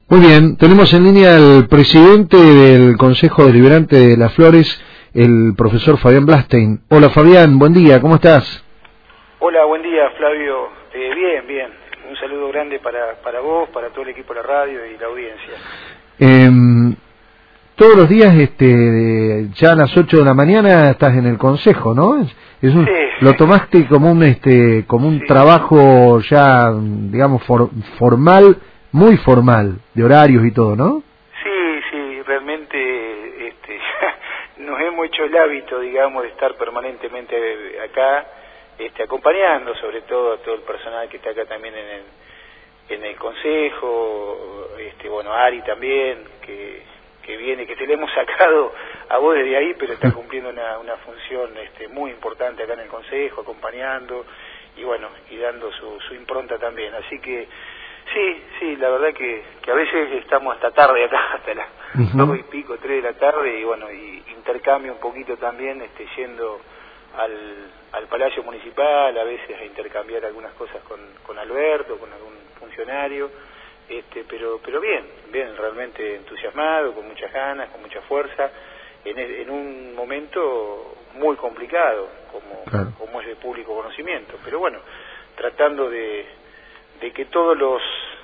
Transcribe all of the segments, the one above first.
Muy bien, tenemos en línea al presidente del Consejo Deliberante de Las Flores, el profesor Fabián Blastein. Hola Fabián, buen día, ¿cómo estás? Hola, buen día Flavio. Bien. Un saludo grande para vos, para todo el equipo de la radio y la audiencia. Todos los días, ya a las 8 de la mañana estás en el Consejo, ¿no? Sí. Lo tomaste como un trabajo ya, digamos, formal, muy formal, de horarios y todo, ¿no? Sí, realmente nos hemos hecho el hábito, digamos, de estar permanentemente acá, acompañando sobre todo a todo el personal que está acá también en el Consejo, bueno, Ari también, que viene, que te le hemos sacado a vos desde ahí, pero está cumpliendo una función muy importante acá en el Consejo, acompañando y bueno, y dando su impronta también. Así que sí, la verdad que a veces estamos hasta tarde acá, hasta las 2 y pico, 3 de la tarde, y bueno, y intercambio un poquito también, yendo al Palacio Municipal, a veces a intercambiar algunas cosas con Alberto, con algún funcionario, pero bien, realmente entusiasmado, con muchas ganas, con mucha fuerza, en un momento muy complicado, como es de público conocimiento, pero bueno, tratando de que todos los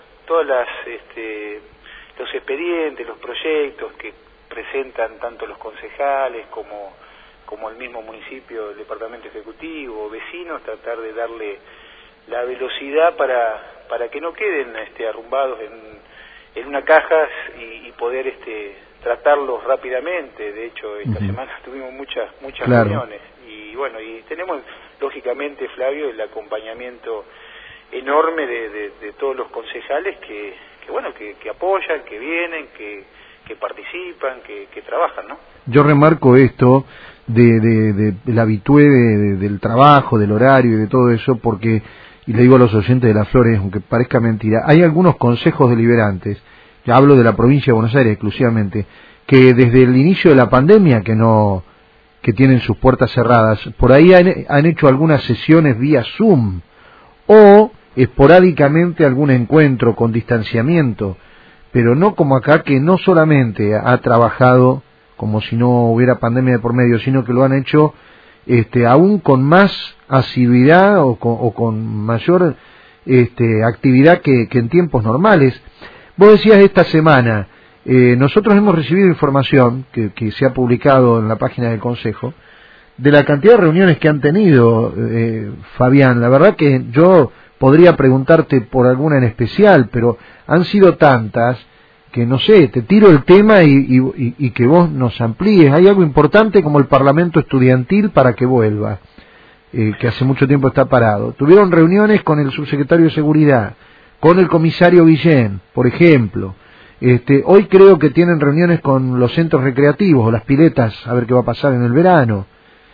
expedientes, los proyectos que presentan tanto los concejales como el mismo municipio, el departamento ejecutivo, vecinos, tratar de darle la velocidad para que no queden arrumbados en una caja y poder tratarlos rápidamente. De hecho, esta semana tuvimos muchas reuniones y bueno, y tenemos lógicamente, Flavio, el acompañamiento enorme de todos los concejales que apoyan, que vienen, que participan, que trabajan, ¿no? Yo remarco esto de la habitué del trabajo, del horario y de todo eso, porque, y le digo a los oyentes de Las Flores, aunque parezca mentira, hay algunos consejos deliberantes, ya hablo de la provincia de Buenos Aires exclusivamente, que desde el inicio de la pandemia que tienen sus puertas cerradas, por ahí han hecho algunas sesiones vía Zoom, o esporádicamente algún encuentro con distanciamiento, pero no como acá, que no solamente ha trabajado como si no hubiera pandemia de por medio, sino que lo han hecho aún con más asiduidad o con mayor actividad que en tiempos normales. Vos decías esta semana, nosotros hemos recibido información que se ha publicado en la página del Consejo de la cantidad de reuniones que han tenido, Fabián. La verdad que yo podría preguntarte por alguna en especial, pero han sido tantas que no sé, te tiro el tema y que vos nos amplíes. Hay algo importante como el Parlamento Estudiantil para que vuelva, que hace mucho tiempo está parado. Tuvieron reuniones con el subsecretario de Seguridad, con el comisario Guillén, por ejemplo. Hoy creo que tienen reuniones con los centros recreativos o las piletas, a ver qué va a pasar en el verano,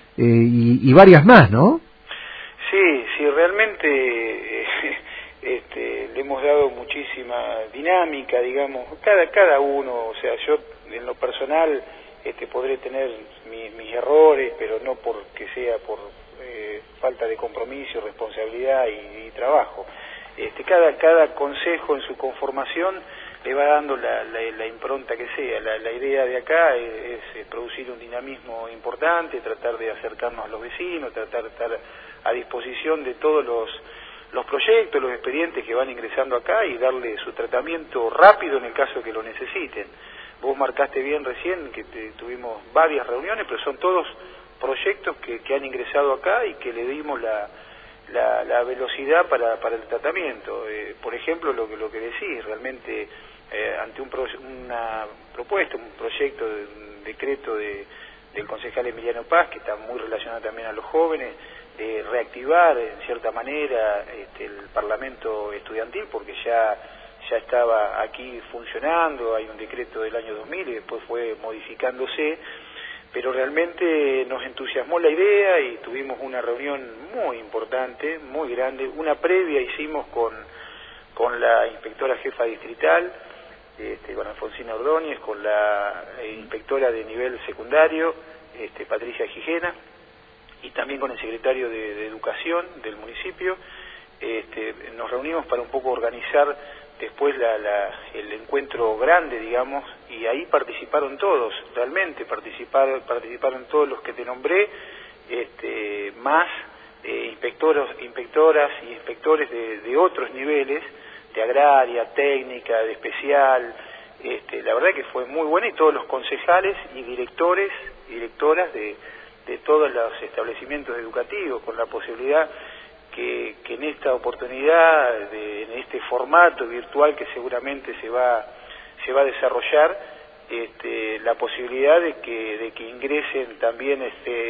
y varias más, ¿no? Sí, realmente le hemos dado muchísima dinámica, digamos, cada uno, o sea, yo en lo personal podré tener mis errores, pero no porque sea por falta de compromiso, responsabilidad y trabajo. Cada consejo en su conformación le va dando la impronta que sea. La idea de acá es producir un dinamismo importante, tratar de acercarnos a los vecinos, tratar de estar a disposición de todos los proyectos, los expedientes que van ingresando acá y darle su tratamiento rápido en el caso que lo necesiten. Vos marcaste bien recién que tuvimos varias reuniones, pero son todos proyectos que han ingresado acá y que le dimos la velocidad para el tratamiento. Por ejemplo, lo que decís, realmente ante una propuesta, un proyecto, un decreto del concejal Emiliano Paz, que está muy relacionado también a los jóvenes, de reactivar en cierta manera el Parlamento Estudiantil, porque ya estaba aquí funcionando, hay un decreto del año 2000 y después fue modificándose, pero realmente nos entusiasmó la idea y tuvimos una reunión muy importante, muy grande. Una previa hicimos con la inspectora jefa distrital, con Alfonsina Ordóñez, con la inspectora de nivel secundario, Patricia Gijena, y también con el secretario de Educación del municipio. Nos reunimos para un poco organizar después el encuentro grande, digamos, y ahí participaron todos, realmente participaron todos los que te nombré, más inspectoras y inspectores de otros niveles, de agraria, técnica, de especial. La verdad que fue muy buena, y todos los concejales y directores y directoras de todos los establecimientos educativos, con la posibilidad que en esta oportunidad, en este formato virtual que seguramente se va a desarrollar, la posibilidad de que ingresen también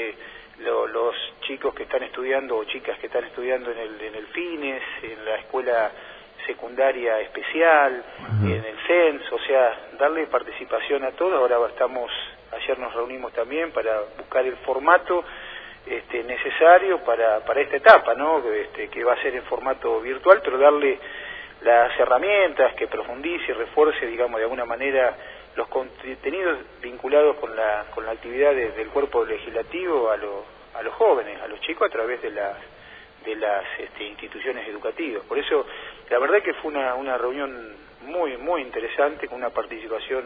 los chicos que están estudiando o chicas que están estudiando en el FINES, en la escuela secundaria especial, en el CENS, o sea, darle participación a todos. Ahora ayer nos reunimos también para buscar el formato necesario para esta etapa, ¿no? Que va a ser en formato virtual, pero darle las herramientas, que profundice y refuerce, digamos, de alguna manera los contenidos vinculados con la actividad del cuerpo legislativo a los jóvenes, a los chicos, a través de las instituciones educativas. Por eso, la verdad que fue una reunión muy, muy interesante, con una participación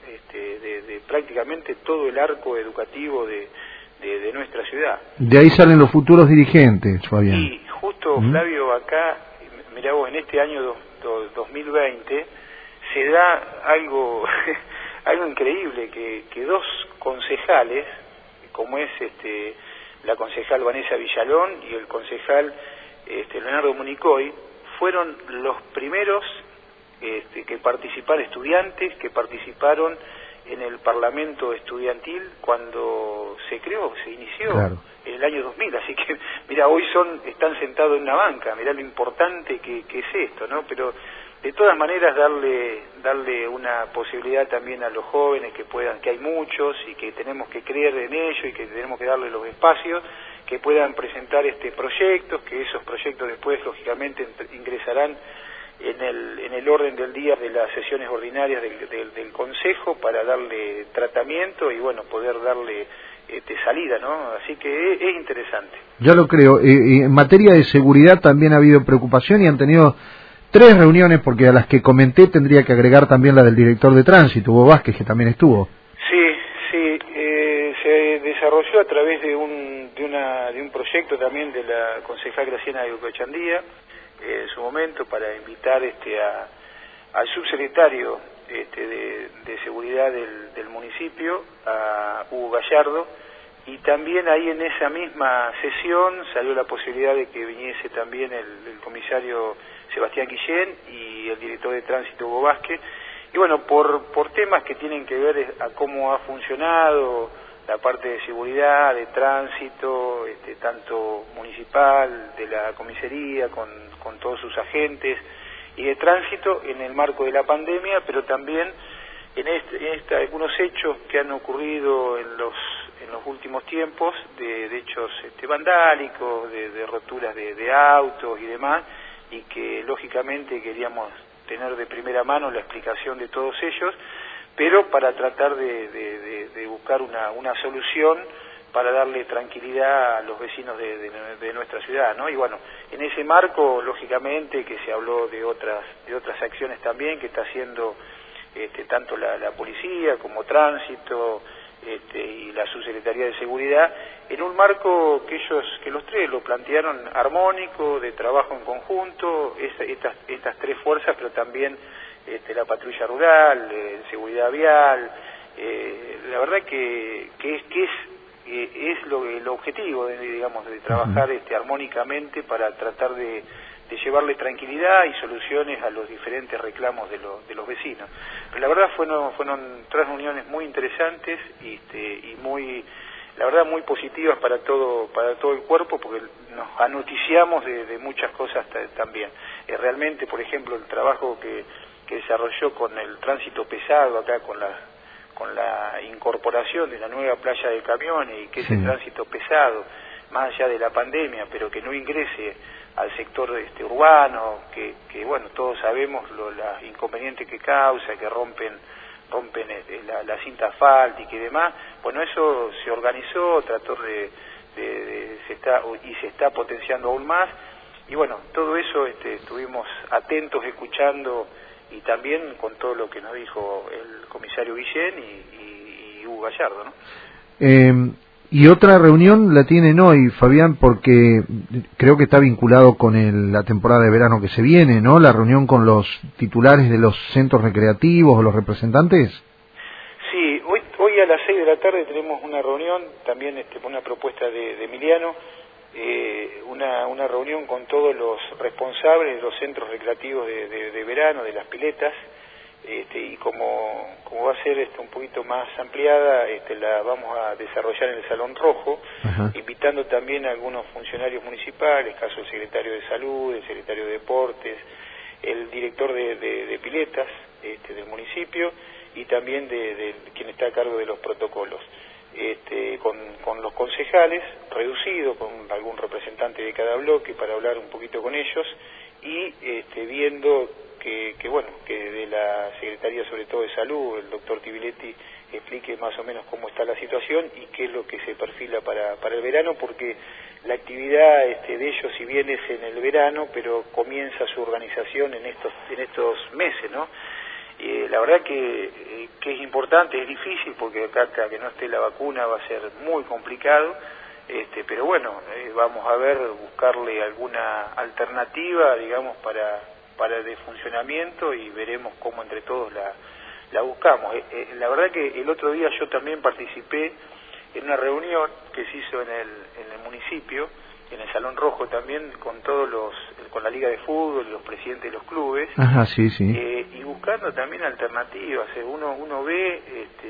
de prácticamente todo el arco educativo de nuestra ciudad. De ahí salen los futuros dirigentes, Fabián. Y justo, Flavio, acá, mirá vos, en este año 2020 se da algo algo increíble, que dos concejales, como es la concejal Vanessa Villalón y el concejal Leonardo Municoy, fueron los primeros que participaron, estudiantes que participaron en el Parlamento Estudiantil cuando se inició, claro, en el año 2000, así que, mira, hoy están sentados en una banca, mirá lo importante que es esto, ¿no? Pero de todas maneras darle una posibilidad también a los jóvenes que hay muchos y que tenemos que creer en ellos y que tenemos que darle los espacios, que puedan presentar proyectos, que esos proyectos después lógicamente ingresarán en el orden del día de las sesiones ordinarias del Consejo para darle tratamiento y bueno, poder darle salida, ¿no? Así que es interesante. Ya lo creo. En materia de seguridad también ha habido preocupación y han tenido 3 reuniones, porque a las que comenté tendría que agregar también la del director de tránsito, Hugo Vázquez, que también estuvo. Sí, se desarrolló a través de un proyecto también de la concejal Graciela de Ucochandía, en su momento, para invitar al subsecretario de seguridad del municipio, a Hugo Gallardo, y también ahí en esa misma sesión salió la posibilidad de que viniese también el comisario Sebastián Guillén y el director de tránsito Hugo Vázquez, y bueno, por temas que tienen que ver a cómo ha funcionado la parte de seguridad, de tránsito, tanto municipal, de la comisaría, con todos sus agentes, y de tránsito en el marco de la pandemia, pero también en algunos hechos que han ocurrido en los últimos tiempos, de hechos vandálicos, de roturas de autos y demás, y que lógicamente queríamos tener de primera mano la explicación de todos ellos, pero para tratar de buscar una solución para darle tranquilidad a los vecinos de nuestra ciudad, ¿no? Y bueno, en ese marco, lógicamente, que se habló de otras acciones también que está haciendo tanto la policía como tránsito y la subsecretaría de seguridad, en un marco que los tres lo plantearon armónico, de trabajo en conjunto, estas 3 fuerzas, pero también la patrulla rural, seguridad vial, la verdad que es el objetivo, digamos, de trabajar armónicamente para tratar de llevarle tranquilidad y soluciones a los diferentes reclamos de los vecinos. Pero la verdad fueron 3 reuniones muy interesantes y la verdad muy positivas para todo el cuerpo, porque nos anoticiamos de muchas cosas también. Realmente, por ejemplo, el trabajo que desarrolló con el tránsito pesado acá, con la incorporación de la nueva playa de camiones, y que ese tránsito pesado, más allá de la pandemia, pero que no ingrese al sector urbano, que bueno, todos sabemos los inconvenientes que causa, que rompen la cinta asfáltica y demás. Bueno, eso se organizó, trató se está potenciando aún más, y bueno, todo eso estuvimos atentos escuchando y también con todo lo que nos dijo el comisario Guillén y Hugo Gallardo, ¿no? Y otra reunión la tienen hoy, Fabián, porque creo que está vinculado con la temporada de verano que se viene, ¿no? La reunión con los titulares de los centros recreativos o los representantes. Sí, hoy a las 6 de la tarde tenemos una reunión, también una propuesta de Emiliano, una reunión con todos los responsables de los centros recreativos de verano, de las piletas, y como va a ser un poquito más ampliada, la vamos a desarrollar en el Salón Rojo, invitando también a algunos funcionarios municipales, caso el secretario de Salud, el secretario de Deportes, el director de piletas del municipio y también de quien está a cargo de los protocolos. Con los concejales, reducido con algún representante de cada bloque para hablar un poquito con ellos y viendo que de la Secretaría sobre todo de Salud, el doctor Tibiletti explique más o menos cómo está la situación y qué es lo que se perfila para el verano, porque la actividad de ellos si bien es en el verano, pero comienza su organización en estos meses, ¿no? La verdad que es importante, es difícil porque acá hasta que no esté la vacuna va a ser muy complicado, pero bueno, vamos a buscarle alguna alternativa, digamos, para de funcionamiento y veremos cómo entre todos la buscamos. La verdad que el otro día yo también participé en una reunión que se hizo en el municipio, en el Salón Rojo también, con con la Liga de Fútbol y los presidentes de los clubes. Ajá, sí. Y buscando también alternativas. Uno ve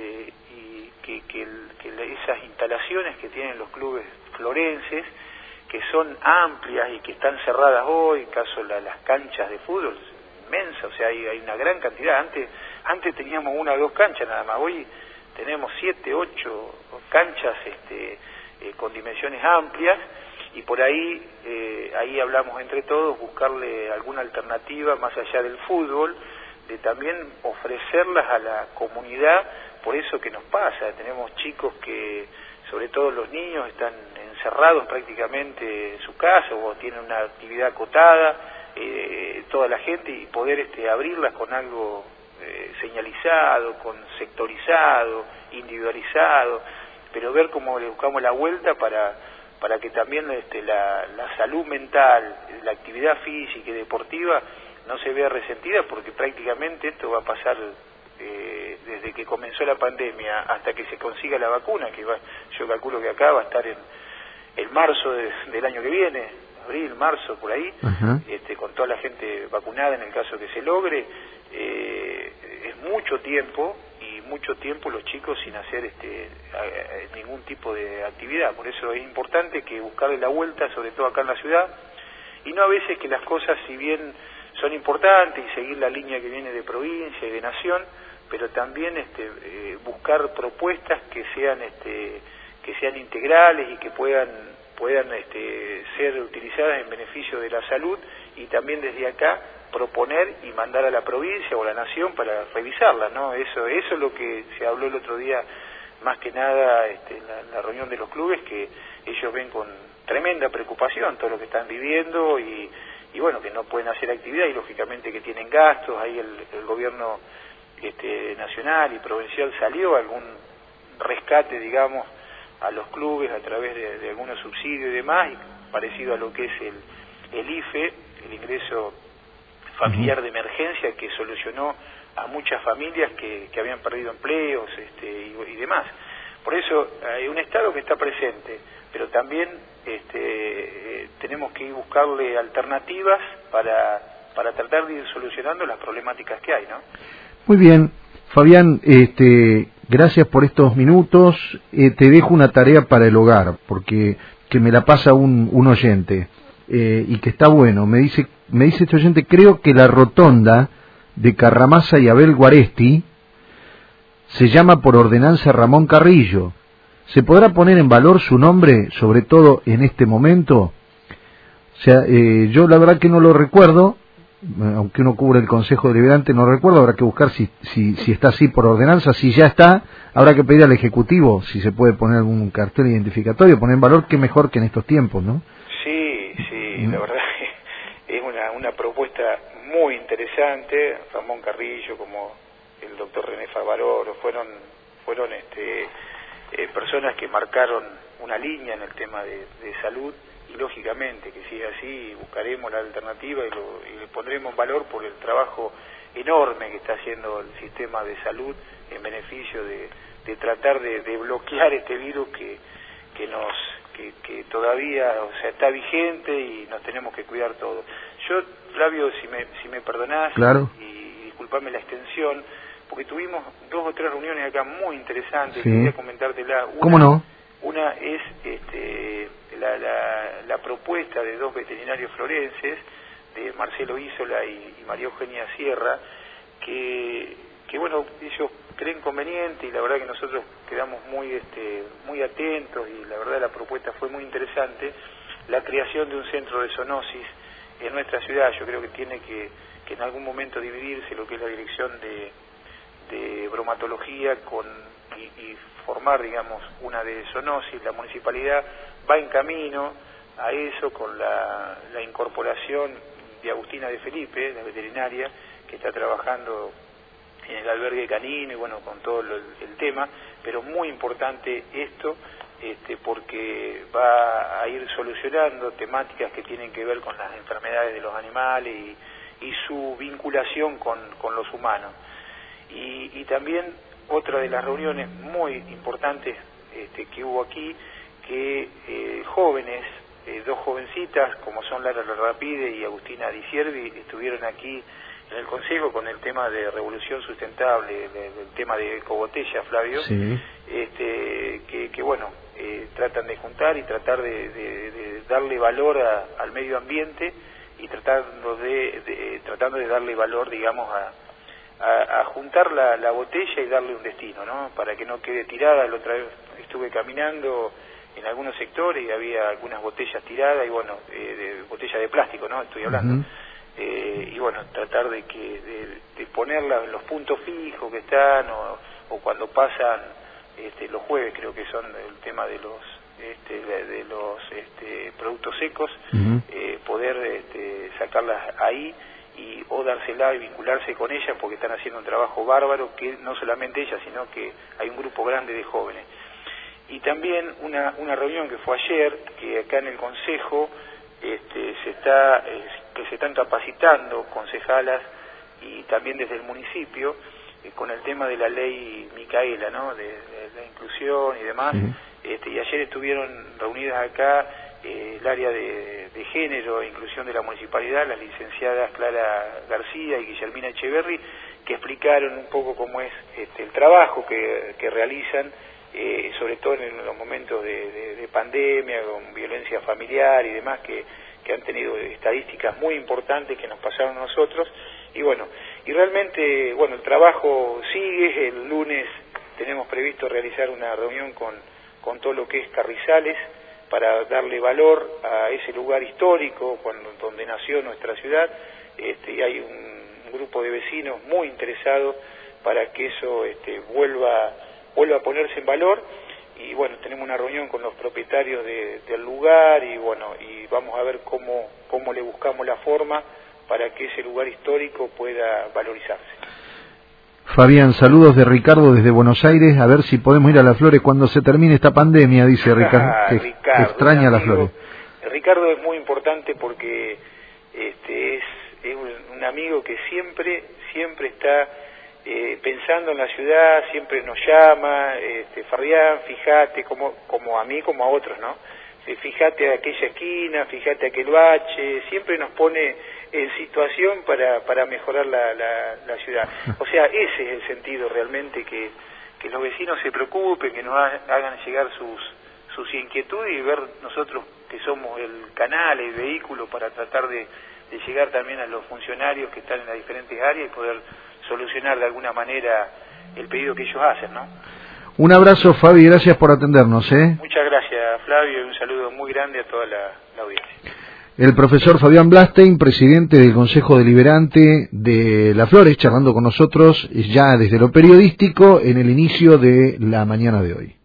que esas instalaciones que tienen los clubes florenses, que son amplias y que están cerradas hoy, caso las canchas de fútbol, inmensa, o sea, hay una gran cantidad. Antes teníamos 1 o 2 canchas nada más, hoy tenemos 7, 8 canchas con dimensiones amplias, y por ahí hablamos entre todos, buscarle alguna alternativa más allá del fútbol, de también ofrecerlas a la comunidad. Por eso que nos pasa, tenemos chicos que, sobre todo los niños, están encerrados prácticamente en su casa o tienen una actividad acotada, toda la gente, y poder abrirlas con algo señalizado, con sectorizado, individualizado, pero ver cómo le buscamos la vuelta para que también la salud mental, la actividad física y deportiva no se vea resentida, porque prácticamente esto va a pasar desde que comenzó la pandemia hasta que se consiga la vacuna, yo calculo que acá va a estar en marzo del año que viene, abril, marzo, por ahí, con toda la gente vacunada en el caso que se logre. Es mucho tiempo los chicos sin hacer ningún tipo de actividad. Por eso es importante que buscarle la vuelta, sobre todo acá en la ciudad, y no a veces que las cosas, si bien son importantes, y seguir la línea que viene de provincia y de nación, pero también buscar propuestas que sean integrales y que puedan ser utilizadas en beneficio de la salud, y también desde acá proponer y mandar a la provincia o a la nación para revisarla, ¿no? Eso es lo que se habló el otro día, más que nada en la reunión de los clubes, que ellos ven con tremenda preocupación todo lo que están viviendo y bueno, que no pueden hacer actividad, y lógicamente que tienen gastos. Ahí el gobierno nacional y provincial salió algún rescate, digamos, a los clubes a través de algunos subsidios y demás, y parecido a lo que es el IFE, el ingreso familiar de emergencia, que solucionó a muchas familias que habían perdido empleos y demás. Por eso hay un Estado que está presente, pero también tenemos que ir buscarle alternativas para tratar de ir solucionando las problemáticas que hay, ¿no? Muy bien, Fabián, gracias por estos minutos. Te dejo una tarea para el hogar, porque que me la pasa un oyente, y que está bueno. Me dice este oyente: creo que la rotonda de Carramasa y Abel Guaresti se llama por ordenanza Ramón Carrillo. ¿Se podrá poner en valor su nombre, sobre todo en este momento? O sea, yo la verdad que no lo recuerdo, aunque uno cubre el Consejo Deliberante, no lo recuerdo. Habrá que buscar si está así por ordenanza. Si ya está, habrá que pedir al Ejecutivo si se puede poner algún cartel identificatorio, poner en valor, que mejor que en estos tiempos, ¿no? Sí, la verdad es una propuesta muy interesante. Ramón Carrillo, como el doctor René Favarolo, fueron personas que marcaron una línea en el tema de salud, y lógicamente que si es así buscaremos la alternativa y le pondremos en valor por el trabajo enorme que está haciendo el sistema de salud en beneficio de tratar de bloquear este virus que todavía, o sea, está vigente y nos tenemos que cuidar todos. Yo, Flavio, si me perdonás, claro, y disculpame la extensión, porque tuvimos 2 o 3 reuniones acá muy interesantes, sí, quería comentártela. ¿Cómo no? Una es la propuesta de 2 veterinarios florenses, de Marcelo Isola y María Eugenia Sierra, que bueno, ellos creen conveniente, y la verdad que nosotros quedamos muy atentos, y la verdad la propuesta fue muy interesante, la creación de un centro de zoonosis en nuestra ciudad. Yo creo que tiene que en algún momento dividirse lo que es la dirección de bromatología y formar, digamos, una de zoonosis. La municipalidad va en camino a eso con la incorporación de Agustina de Felipe, la veterinaria, que está trabajando en el albergue canino y bueno, con todo el tema, pero muy importante esto, porque va a ir solucionando temáticas que tienen que ver con las enfermedades de los animales y su vinculación con los humanos. Y también otra de las reuniones muy importantes que hubo aquí, que jóvenes, 2 jovencitas como son Lara Rapide y Agustina Di Siervi, estuvieron aquí en el Consejo con el tema de revolución sustentable, el tema de ecobotella, Flavio, sí, que bueno, tratan de juntar y tratar de darle valor al medio ambiente, y tratando de darle valor, digamos, a juntar la botella y darle un destino, ¿no? Para que no quede tirada. La otra vez estuve caminando en algunos sectores y había algunas botellas tiradas, y bueno, de botella de plástico, ¿no? Estoy hablando. Y bueno, tratar de ponerlas en los puntos fijos que están, o cuando pasan los jueves, creo que son el tema de los productos secos, poder sacarlas ahí o dársela y vincularse con ellas, porque están haciendo un trabajo bárbaro, que no solamente ellas, sino que hay un grupo grande de jóvenes. Y también una reunión que fue ayer, que acá en el Consejo se están capacitando concejalas y también desde el municipio con el tema de la ley Micaela, ¿no? de la inclusión y demás. Y ayer estuvieron reunidas acá el área de género e inclusión de la municipalidad, las licenciadas Clara García y Guillermina Echeverri, que explicaron un poco cómo es el trabajo que realizan, sobre todo en los momentos de pandemia, con violencia familiar y demás, que han tenido estadísticas muy importantes que nos pasaron a nosotros. Y bueno, y realmente, bueno, el trabajo sigue. El lunes tenemos previsto realizar una reunión con todo lo que es Carrizales, para darle valor a ese lugar histórico donde nació nuestra ciudad, y hay un grupo de vecinos muy interesados para que eso vuelva a ponerse en valor. Y bueno, tenemos una reunión con los propietarios del lugar, y bueno, y vamos a ver cómo le buscamos la forma para que ese lugar histórico pueda valorizarse. Fabián, saludos de Ricardo desde Buenos Aires, a ver si podemos ir a Las Flores cuando se termine esta pandemia, dice Ricardo, que extraña Las Flores. Ricardo es muy importante porque es un amigo que siempre está pensando en la ciudad, siempre nos llama, Fabián, fíjate, como a mí, como a otros, ¿no? Fíjate a aquella esquina, fíjate a aquel bache, siempre nos pone en situación para mejorar la ciudad. O sea, ese es el sentido realmente, que los vecinos se preocupen, que nos hagan llegar sus inquietudes, y ver nosotros que somos el canal, el vehículo para tratar de llegar también a los funcionarios que están en las diferentes áreas y poder solucionar de alguna manera el pedido que ellos hacen, ¿no? Un abrazo, Fabi, gracias por atendernos, ¿eh? Muchas gracias, Flavio, y un saludo muy grande a toda la audiencia. El profesor Fabián Blastein, presidente del Consejo Deliberante de Las Flores, charlando con nosotros ya desde lo periodístico en el inicio de la mañana de hoy.